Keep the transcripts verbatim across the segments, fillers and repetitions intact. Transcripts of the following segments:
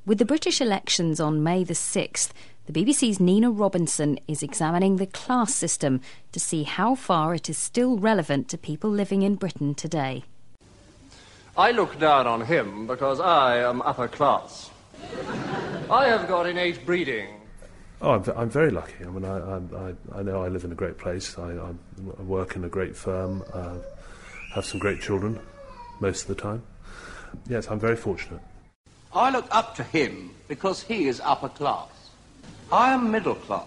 With the British elections on May the sixth, the B B C's Nina Robinson is examining the class system to see how far it is still relevant to people living in Britain today. I look down on him because I am upper class. I have got innate breeding. Oh, I'm, I'm very lucky. I mean, I, I, I know I live in a great place. I, I work in a great firm, uh, have some great children most of the time. Yes, I'm very fortunate. I look up to him because he is upper class. I am middle class.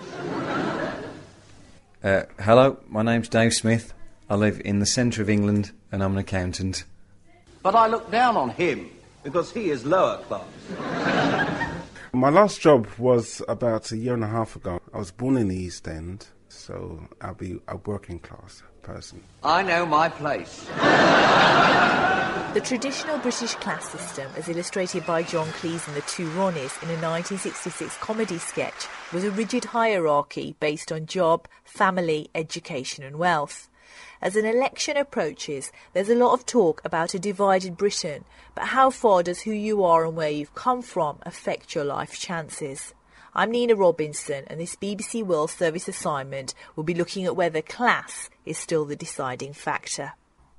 Uh, hello, my name's Dave Smith. I live in the centre of England and I'm an accountant. But I look down on him because he is lower class. My last job was about a year and a half ago. I was born in the East End, so I'll be a working class person. I know my place. The traditional British class system, as illustrated by John Cleese in The Two Ronnies in a nineteen sixty-six comedy sketch, was a rigid hierarchy based on job, family, education and wealth. As an election approaches, there's a lot of talk about a divided Britain, but how far does who you are and where you've come from affect your life chances? I'm Nina Robinson, and this B B C World Service assignment will be looking at whether class is still the deciding factor.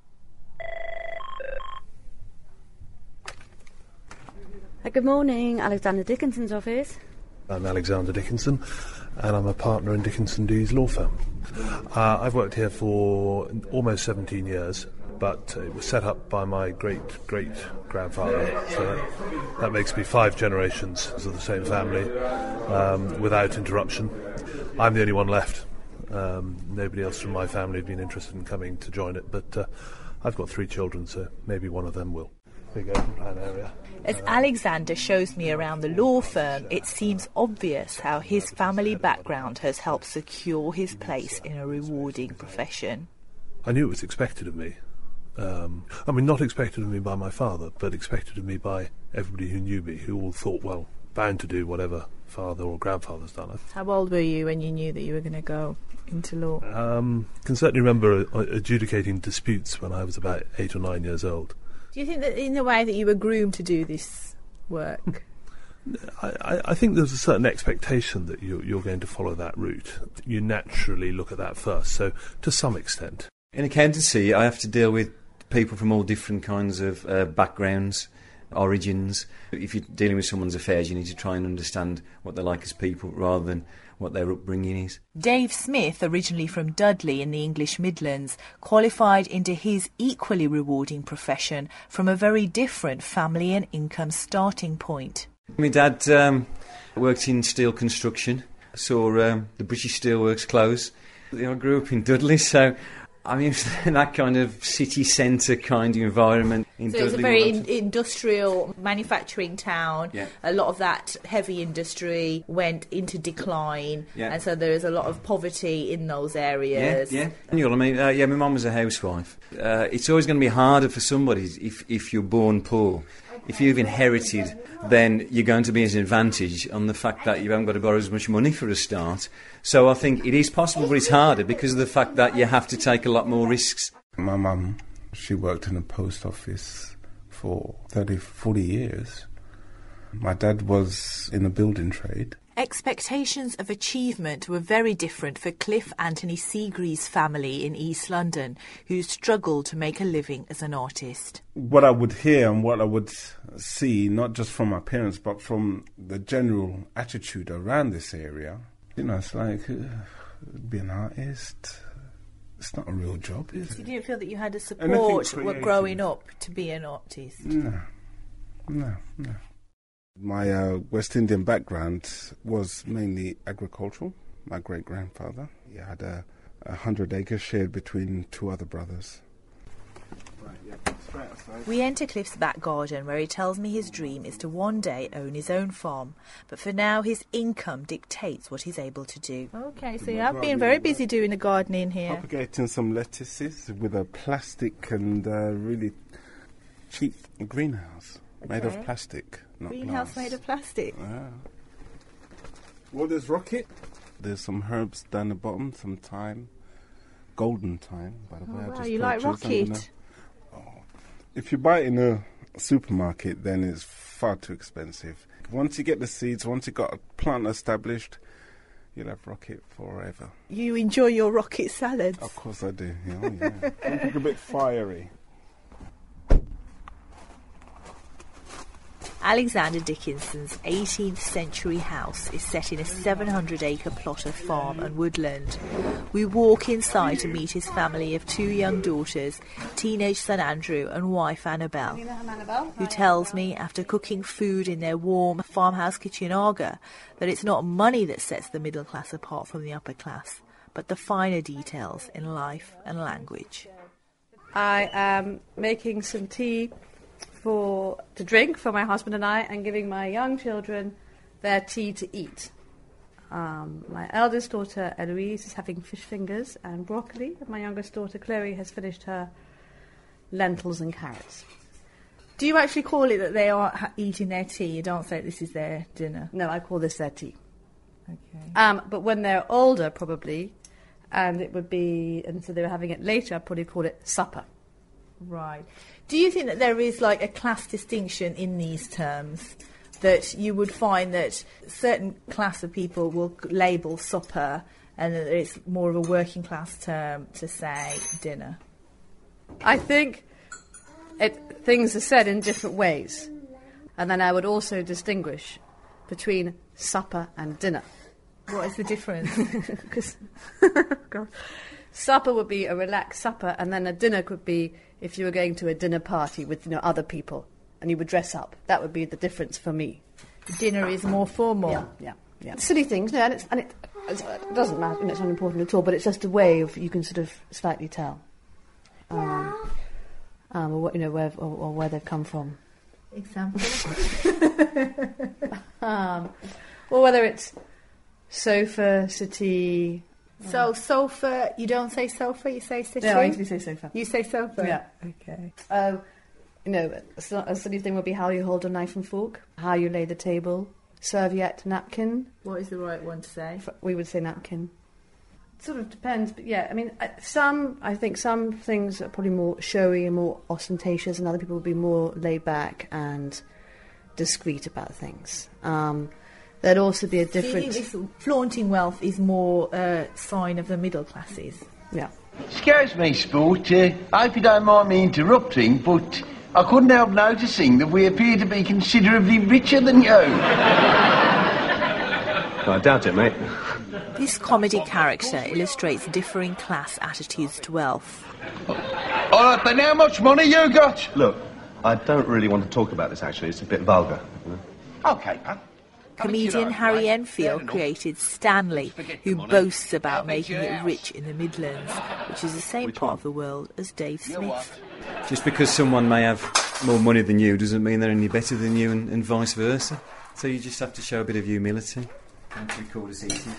Good morning, Alexander Dickinson's office. I'm Alexander Dickinson, and I'm a partner in Dickinson Dees law firm. Uh, I've worked here for almost seventeen years, but it was set up by my great-great-grandfather, so that, that makes me five generations of the same family, um, without interruption. I'm the only one left. Um, nobody else from my family had been interested in coming to join it, but uh, I've got three children, so maybe one of them will. Big open plan area. As Alexander shows me around the law firm, it seems obvious how his family background has helped secure his place in a rewarding profession. I knew it was expected of me. Um, I mean, not expected of me by my father, but expected of me by everybody who knew me, who all thought, well, bound to do whatever father or grandfather's done. How old were you when you knew that you were going to go into law? Um, can certainly remember adjudicating disputes when I was about eight or nine years old. Do you think that in the way that you were groomed to do this work? I, I think there's a certain expectation that you, you're going to follow that route. You naturally look at that first, so to some extent. In accountancy, I have to deal with people from all different kinds of uh, backgrounds, origins. If you're dealing with someone's affairs, you need to try and understand what they're like as people rather than what their upbringing is. Dave Smith, originally from Dudley in the English Midlands, qualified into his equally rewarding profession from a very different family and income starting point. My dad um, worked in steel construction, saw um, the British Steelworks close. You know, I grew up in Dudley, so I'm used to that kind of city centre kind of environment. In so Dudley, it's a very in- industrial manufacturing town. Yeah. A lot of that heavy industry went into decline, yeah. and so there is a lot of poverty in those areas. Yeah, yeah. You know what I mean? Uh, yeah, my mum was a housewife. Uh, it's always going to be harder for somebody if, if you're born poor. If you've inherited, then you're going to be at an advantage on the fact that you haven't got to borrow as much money for a start. So I think it is possible, but it's harder because of the fact that you have to take a lot more risks. My mum, she worked in a post office for thirty, forty years. My dad was in the building trade. Expectations of achievement were very different for Cliff Anthony Seagree's family in East London, who struggled to make a living as an artist. What I would hear and what I would see, not just from my parents, but from the general attitude around this area, you know, it's like, uh, be an artist, it's not a real job, is so it? You didn't feel that you had the support growing up to be an artist? No, no, no. My uh, West Indian background was mainly agricultural. My great-grandfather, he had a, a hundred acres shared between two other brothers. Right, yeah, straight outside. We enter Cliff's back garden, where he tells me his dream is to one day own his own farm. But for now, his income dictates what he's able to do. Okay, so you have been very busy doing the gardening here. Propagating some lettuces with a plastic and uh, really cheap greenhouse made Okay. of plastic. Not Greenhouse glass. made of plastic. Yeah. Well, there's rocket. There's some herbs down the bottom, some thyme, golden thyme, by the Oh, way. I wow, just you like purchased. I'm rocket? gonna- Oh. If you buy it in a supermarket, then it's far too expensive. Once you get the seeds, once you got a plant established, you'll have rocket forever. You enjoy your rocket salads? Of course I do. Yeah, oh, yeah. Something a bit fiery. Alexander Dickinson's eighteenth century house is set in a seven hundred acre plot of farm and woodland. We walk inside to meet his family of two young daughters, teenage son Andrew and wife Annabelle, who tells me, after cooking food in their warm farmhouse kitchen Aga, that it's not money that sets the middle class apart from the upper class, but the finer details in life and language. I am making some tea for to drink for my husband and I, and giving my young children their tea to eat. Um, my eldest daughter Eloise is having fish fingers and broccoli, and my youngest daughter Chloe has finished her lentils and carrots. Do you actually call it that they are ha- eating their tea? You don't say this is their dinner? No, I call this their tea. Okay. Um, but when they're older, probably, and it would be, and so they were having it later, I'd probably call it supper. Right. Do you think that there is like a class distinction in these terms? That you would find that certain class of people will label supper and that it's more of a working class term to say dinner? I think it, things are said in different ways. And then I would also distinguish between supper and dinner. What is the difference? Because supper would be a relaxed supper, and then a dinner could be if you were going to a dinner party with, you know, other people and you would dress up. That would be the difference for me. Dinner is more formal. Yeah, yeah, yeah. Silly things, no, and, it's, and it, it doesn't matter, and it's not important at all, but it's just a way of, you can sort of slightly tell. Um, um, or, you know, where, or, or where they've come from. Example? um, or whether it's sofa, settee. So sofa, you don't say sofa, you say settee? No, I usually say sofa. You say sofa? Yeah. Okay. Um, you know, a silly thing would be how you hold a knife and fork, how you lay the table, serviette, napkin. What is the right one to say? We would say napkin. It sort of depends, but yeah, I mean, some, I think some things are probably more showy and more ostentatious, and other people would be more laid back and discreet about things. Um, there'd also be a different... This flaunting wealth is more a uh, sign of the middle classes. Yeah. Excuse me, Sport. Uh, I hope you don't mind me interrupting, but I couldn't help noticing that we appear to be considerably richer than you. I doubt it, mate. This comedy character illustrates differing class attitudes to wealth. All right, then how much money you got? Look, I don't really want to talk about this, actually. It's a bit vulgar. You know? OK, pal. Comedian Harry Enfield created Stanley, who boasts about making it rich in the Midlands, which is the same part of the world as Dave Smith. Just because someone may have more money than you doesn't mean they're any better than you, and, and vice versa. So you just have to show a bit of humility. Don't record us eating.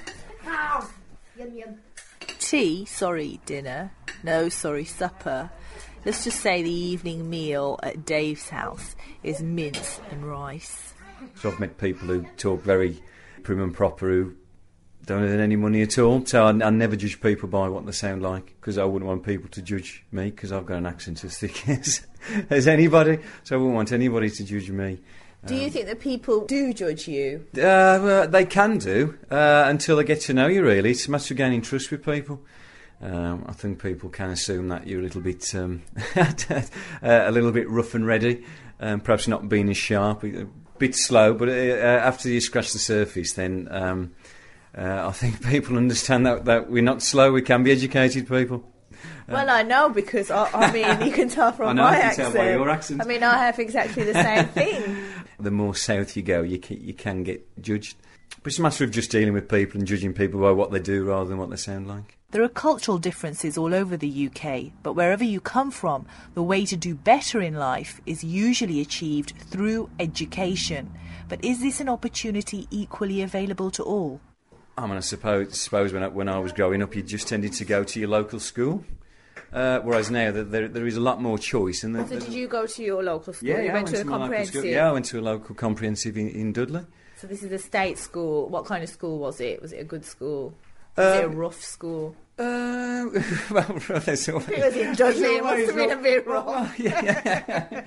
Tea, sorry, dinner. No, sorry, supper. Let's just say the evening meal at Dave's house is mince and rice. So I've met people who talk very prim and proper, who don't earn any money at all. So I, I never judge people by what they sound like, because I wouldn't want people to judge me, because I've got an accent as thick as, as anybody. So I wouldn't want anybody to judge me. Do you um, think that people do judge you? Uh, well, they can do, uh, until they get to know you, really. It's a matter of gaining trust with people. Um, I think people can assume that you're a little bit um, a little bit rough and ready, um, perhaps not being as sharp, a bit slow, but uh, after you scratch the surface, then um, uh, I think people understand that, that we're not slow, we can be educated people. Well, I know, because, I, I mean, you can tell from I know, my I can accent. tell by your accent. I mean, I have exactly the same thing. The more south you go, you can, you can get judged. But it's a matter of just dealing with people and judging people by what they do rather than what they sound like. There are cultural differences all over the U K, but wherever you come from, the way to do better in life is usually achieved through education. But is this an opportunity equally available to all? I mean, I suppose, suppose when, I, when I was growing up, you just tended to go to your local school. Uh, whereas now there, there is a lot more choice. And so did you go to your local school? Yeah, you yeah, went I to went a to comprehensive? Yeah, I went to a local comprehensive in, in Dudley. So this is a state school. What kind of school was it? Was it a good school? Was Um, it a rough school? Uh, well, there's always, It was in Dudley, it must have been a bit well, rough. well, yeah,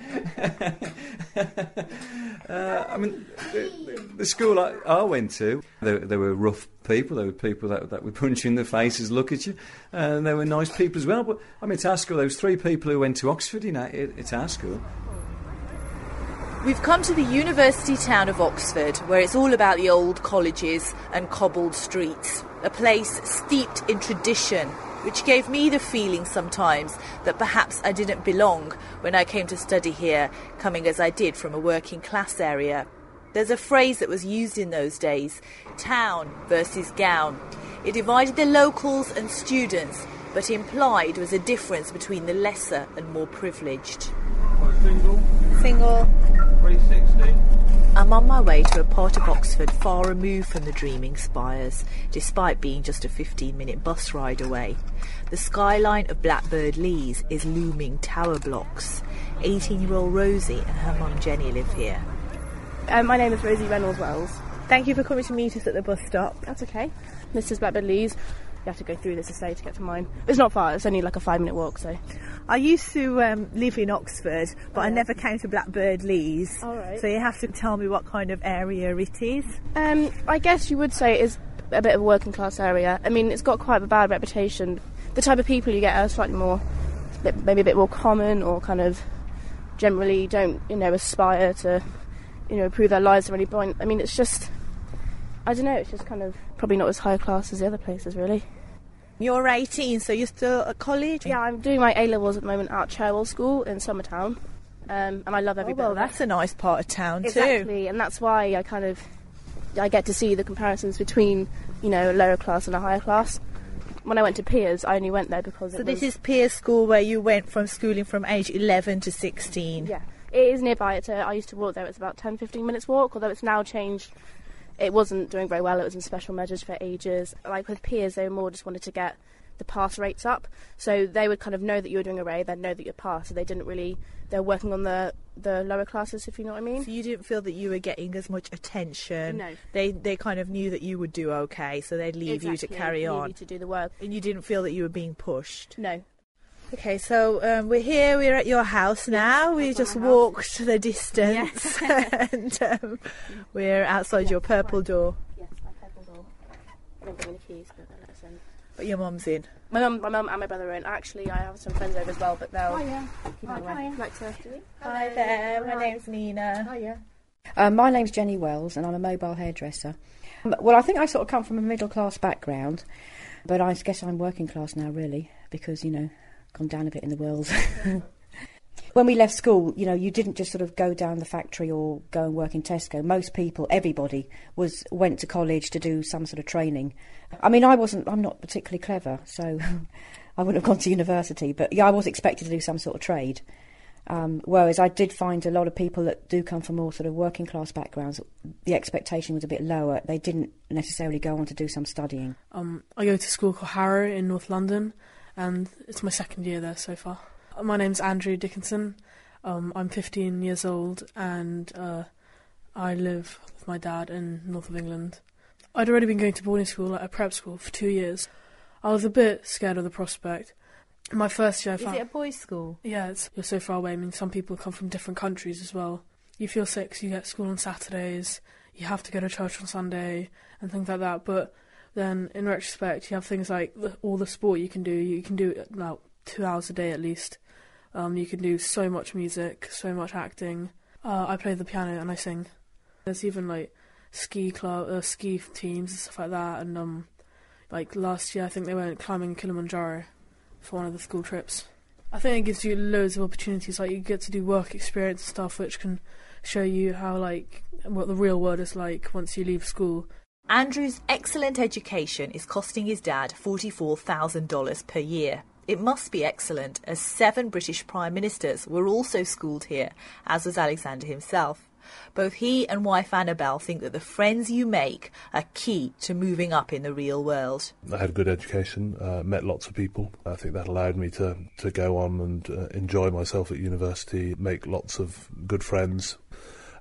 yeah. uh, I mean, the, the school I, I went to, there, there were rough people. There were people that, that would punch you in the faces, look at you, and there were nice people as well. But I mean, at our school, there was three people who went to Oxford. You know, at, at our school. We've come to the university town of Oxford, where it's all about the old colleges and cobbled streets, a place steeped in tradition, which gave me the feeling sometimes that perhaps I didn't belong when I came to study here, coming as I did from a working class area. There's a phrase that was used in those days, town versus gown. It divided the locals and students, but implied was a difference between the lesser and more privileged. Single. Single. three sixty. I'm on my way to a part of Oxford far removed from the dreaming spires, despite being just a fifteen minute bus ride away. The skyline of Blackbird Leys is looming tower blocks. eighteen-year-old Rosie and her mum Jenny live here. Um, my name is Rosie Reynolds Wells. Thank you for coming to meet us at the bus stop. That's okay. This is Blackbird Leys. You have to go through this estate to get to mine. It's not far, it's only like a five minute walk, so. I used to um, live in Oxford, but oh, yeah. I never came to Blackbird Leys. All right. So you have to tell me what kind of area it is. Um, I guess you would say it is a bit of a working class area. I mean, it's got quite a bad reputation. The type of people you get are slightly more, maybe a bit more common, or kind of generally don't, you know, aspire to, you know, improve their lives at any point. I mean, it's just, I don't know, it's just kind of probably not as high class as the other places, really. You're eighteen, so you're still at college? Yeah, I'm doing my A-levels at the moment at Cherwell School in Summertown, um, and I love every oh, bit well, of that's it. a nice part of town too. Exactly, and that's why I kind of, I get to see the comparisons between, you know, a lower class and a higher class. When I went to Piers, I only went there because so it this was... is Piers School, where you went from schooling from age eleven to sixteen? Yeah, it is nearby. It's a, I used to walk there, it's about ten to fifteen minutes walk, although it's now changed. It wasn't doing very well, it was in special measures for ages. Like with Piers, they more just wanted to get the pass rates up, so they would kind of know that you were doing array, they'd know that you're passed, so they didn't really, they were working on the the lower classes, if you know what I mean. So you didn't feel that you were getting as much attention? No. They they kind of knew that you would do okay, so they'd leave exactly. you to carry leave on. You to do the work. And you didn't feel that you were being pushed? No. Okay, so um, we're here, we're at your house now, we just walked the distance, yes. and um, we're outside yeah, your purple right. door. Yes, my purple door. I don't bring any keys, but they'll let us in. But your mum's in? My mum my mum and my brother are in. Actually, I have some friends over as well, but they'll... Oh, yeah. Keep it away. Like to... Hi there, my name's Nina. Oh, yeah. Um, my name's Jenny Wells, and I'm a mobile hairdresser. Um, well, I think I sort of come from a middle-class background, but I guess I'm working class now, really, because, you know, gone down a bit in the world. When we left school, you know, you didn't just sort of go down the factory or go and work in Tesco. Most people, everybody, was went to college to do some sort of training. I mean, I wasn't, I'm not particularly clever, so I wouldn't have gone to university, but yeah, I was expected to do some sort of trade. Um, whereas I did find a lot of people that do come from more sort of working class backgrounds, the expectation was a bit lower. They didn't necessarily go on to do some studying. Um, I go to a school called Harrow in North London, and it's my second year there so far. My name's Andrew Dickinson. Um, I'm fifteen years old, and uh, I live with my dad in north of England. I'd already been going to boarding school, like a prep school, for two years. I was a bit scared of the prospect. My first year I found... Is it a boys' school? Yeah, it's, you're so far away. I mean, some people come from different countries as well. You feel sick, so you get school on Saturdays, you have to go to church on Sunday, and things like that. But then, in retrospect, you have things like the, all the sport you can do. You can do about two hours a day at least. Um, you can do so much music, so much acting. Uh, I play the piano and I sing. There's even like ski club, uh, ski teams and stuff like that. And um, like last year, I think they went climbing Kilimanjaro for one of the school trips. I think it gives you loads of opportunities. Like you get to do work experience and stuff, which can show you how like what the real world is like once you leave school. Andrew's excellent education is costing his dad forty-four thousand dollars per year. It must be excellent, as seven British Prime Ministers were also schooled here, as was Alexander himself. Both he and wife Annabelle think that the friends you make are key to moving up in the real world. I had a good education, uh, met lots of people. I think that allowed me to, to go on and uh, enjoy myself at university, make lots of good friends.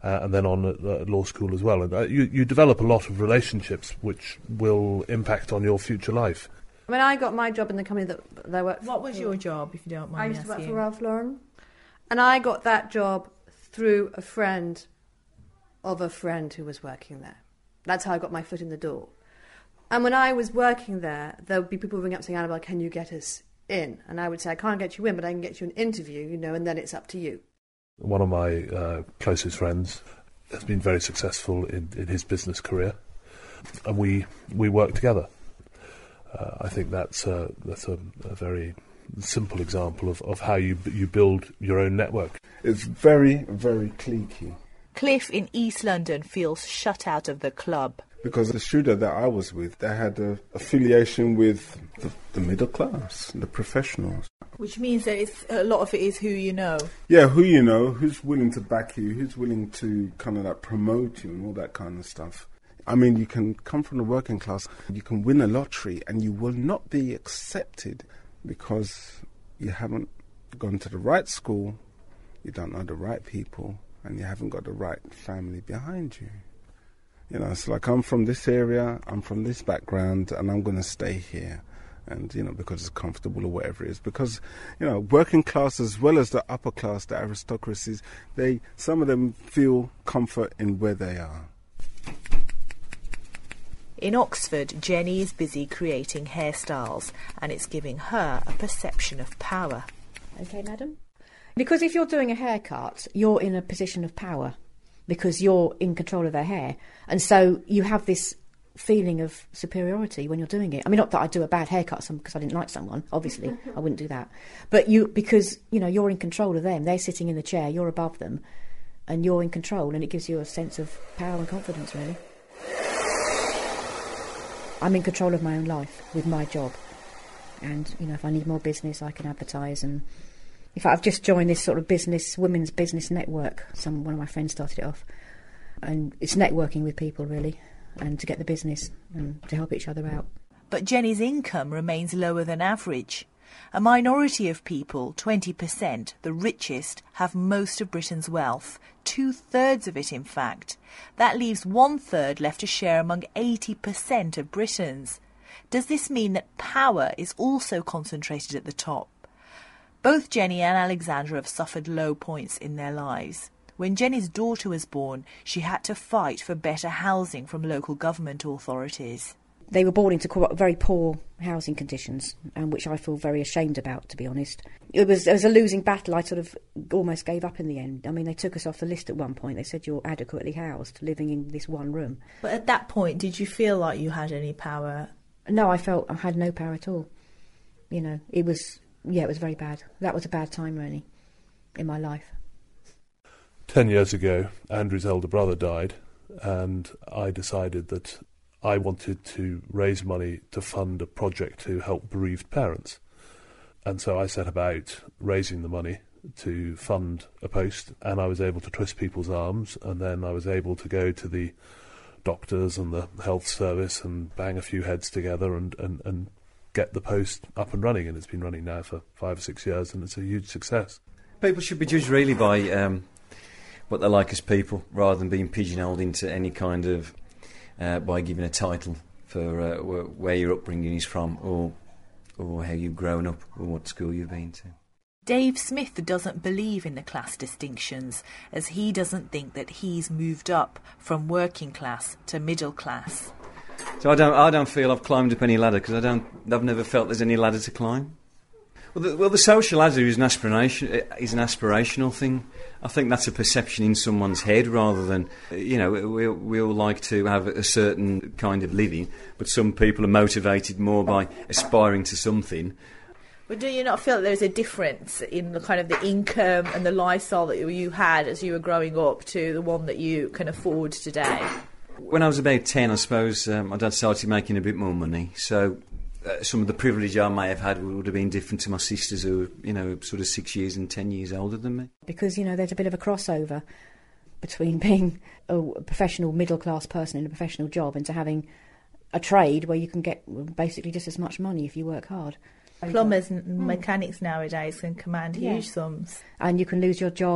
uh, and then on at, at law school as well. And uh, you, you develop a lot of relationships which will impact on your future life. When I got my job in the company that, that I worked for... What was your job, if you don't mind I me used to work asking? for Ralph Lauren. And I got that job through a friend of a friend who was working there. That's how I got my foot in the door. And when I was working there, there would be people ring up saying, Annabelle, can you get us in? And I would say, I can't get you in, but I can get you an interview, you know, and then it's up to you. One of my uh, closest friends has been very successful in, in his business career, and we we work together. Uh, I think that's a, that's a, a very simple example of, of how you you build your own network. It's very, very cliquey. Cliff in East London feels shut out of the club. Because the shooter that I was with, they had an affiliation with the, the middle class, the professionals. Which means that it's, a lot of it is who you know. Yeah, who you know, who's willing to back you, who's willing to kind of like promote you and all that kind of stuff. I mean, you can come from the working class, you can win a lottery and you will not be accepted because you haven't gone to the right school, you don't know the right people, and you haven't got the right family behind you. You know, it's like, I'm from this area, I'm from this background, and I'm going to stay here. And, you know, because it's comfortable or whatever it is. Because, you know, working class as well as the upper class, the aristocracies, they, some of them feel comfort in where they are. In Oxford, Jenny is busy creating hairstyles, and it's giving her a perception of power. OK, madam? Because if you're doing a haircut, you're in a position of power. Because you're in control of their hair. And so you have this feeling of superiority when you're doing it. I mean, not that I do a bad haircut because I didn't like someone, obviously. I wouldn't do that. But you, because, you know, you're in control of them. They're sitting in the chair, you're above them, and you're in control, and it gives you a sense of power and confidence, really. I'm in control of my own life with my job. And, you know, if I need more business, I can advertise. And in fact, I've just joined this sort of business, women's business network. Some one of my friends started it off. And it's networking with people, really, and to get the business and to help each other out. But Jenny's income remains lower than average. A minority of people, twenty percent, the richest, have most of Britain's wealth, two-thirds of it, in fact. That leaves one-third left to share among eighty percent of Britons. Does this mean that power is also concentrated at the top? Both Jenny and Alexandra have suffered low points in their lives. When Jenny's daughter was born, she had to fight for better housing from local government authorities. They were born into quite very poor housing conditions, and which I feel very ashamed about, to be honest. It was, it was a losing battle. I sort of almost gave up in the end. I mean, they took us off the list at one point. They said, you're adequately housed, living in this one room. But at that point, did you feel like you had any power? No, I felt I had no power at all. You know, it was... Yeah, it was very bad. That was a bad time, really, in my life. Ten years ago, Andrew's elder brother died, and I decided that I wanted to raise money to fund a project to help bereaved parents. And so I set about raising the money to fund a post, and I was able to twist people's arms, and then I was able to go to the doctors and the health service and bang a few heads together and, and, and get the post up and running, and it's been running now for five or six years, and it's a huge success. People should be judged really by um, what they're like as people, rather than being pigeonholed into any kind of, uh, by giving a title for uh, wh- where your upbringing is from, or or how you've grown up, or what school you've been to. Dave Smith doesn't believe in the class distinctions, as he doesn't think that he's moved up from working class to middle class. So I don't, I don't feel I've climbed up any ladder, because I don't, I've never felt there's any ladder to climb. Well, the, well, the social ladder is an aspiration, is an aspirational thing. I think that's a perception in someone's head, rather than, you know, we we all like to have a certain kind of living, but some people are motivated more by aspiring to something. But do you not feel that there's a difference in the kind of the income and the lifestyle that you had as you were growing up to the one that you can afford today? When I was about ten, I suppose, um, my dad started making a bit more money, so uh, some of the privilege I may have had would have been different to my sisters, who were, you know, sort of six years and ten years older than me. Because, you know, there's a bit of a crossover between being a professional middle-class person in a professional job and to having a trade where you can get basically just as much money if you work hard. Plumbers and mechanics nowadays can command Yeah. huge sums. And you can lose your job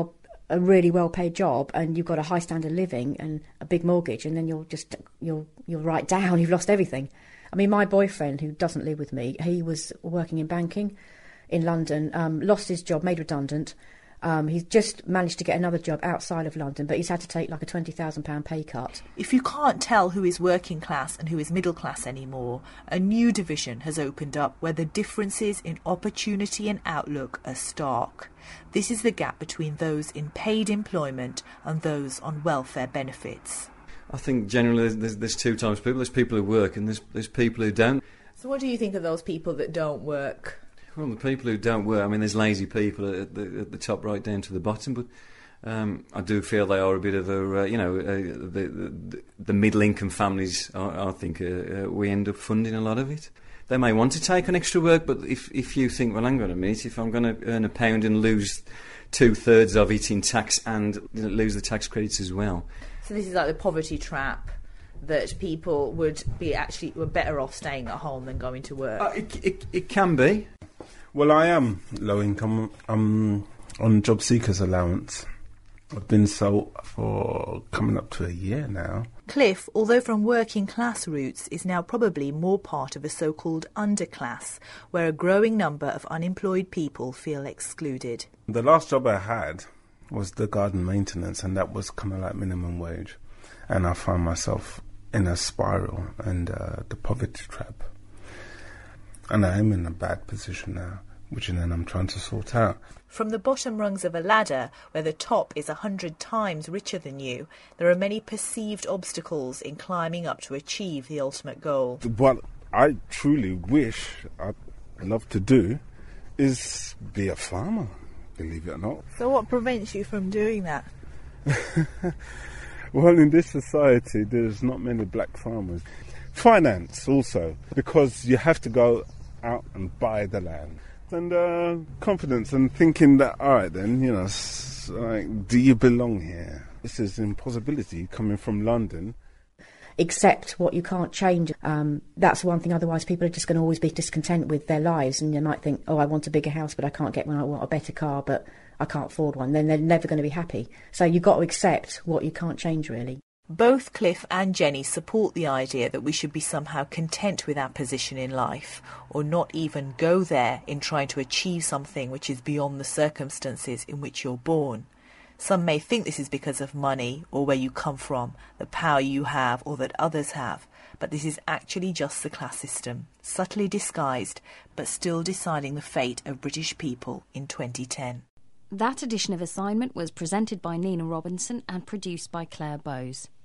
a really well-paid job and you've got a high standard of living and a big mortgage, and then you're just you're you're right down. You've lost everything. I mean, my boyfriend, who doesn't live with me, he was working in banking in London, um, lost his job, made redundant. Um, he's just managed to get another job outside of London, but he's had to take like a twenty thousand pounds pay cut. If you can't tell who is working class and who is middle class anymore, a new division has opened up where the differences in opportunity and outlook are stark. This is the gap between those in paid employment and those on welfare benefits. I think generally there's, there's two types of people. There's people who work and there's, there's people who don't. So what do you think of those people that don't work? Well, the people who don't work, I mean, there's lazy people at the, at the top right down to the bottom, but um, I do feel they are a bit of a, uh, you know, uh, the, the, the middle-income families, I, I think, uh, uh, we end up funding a lot of it. They may want to take on extra work, but if, if you think, well, hang on a minute, if I'm going to earn a pound and lose two-thirds of it in tax and you know, lose the tax credits as well. So this is like the poverty trap, that people would be actually were better off staying at home than going to work. Uh, it, it, it can be. Well, I am low income. I'm on job seekers allowance. I've been so for coming up to a year now. Cliff, although from working class roots, is now probably more part of a so-called underclass, where a growing number of unemployed people feel excluded. The last job I had was the garden maintenance, and that was kind of like minimum wage. And I found myself in a spiral and uh, the poverty trap. And I am in a bad position now, which then I'm trying to sort out. From the bottom rungs of a ladder, where the top is a hundred times richer than you, there are many perceived obstacles in climbing up to achieve the ultimate goal. What I truly wish I'd love to do is be a farmer, believe it or not. So what prevents you from doing that? Well, in this society, there's not many black farmers. Finance also, because you have to go out and buy the land. And uh, confidence and thinking that, all right then, you know, s- like, do you belong here? This is an impossibility coming from London. Accept what you can't change. Um, that's one thing, otherwise people are just going to always be discontent with their lives, and they might think, oh, I want a bigger house, but I can't get one. I want a better car, but I can't afford one. Then they're never going to be happy. So you've got to accept what you can't change, really. Both Cliff and Jenny support the idea that we should be somehow content with our position in life, or not even go there in trying to achieve something which is beyond the circumstances in which you're born. Some may think this is because of money, or where you come from, the power you have or that others have, but this is actually just the class system, subtly disguised, but still deciding the fate of British people in twenty ten. That edition of Assignment was presented by Nina Robinson and produced by Claire Bowes.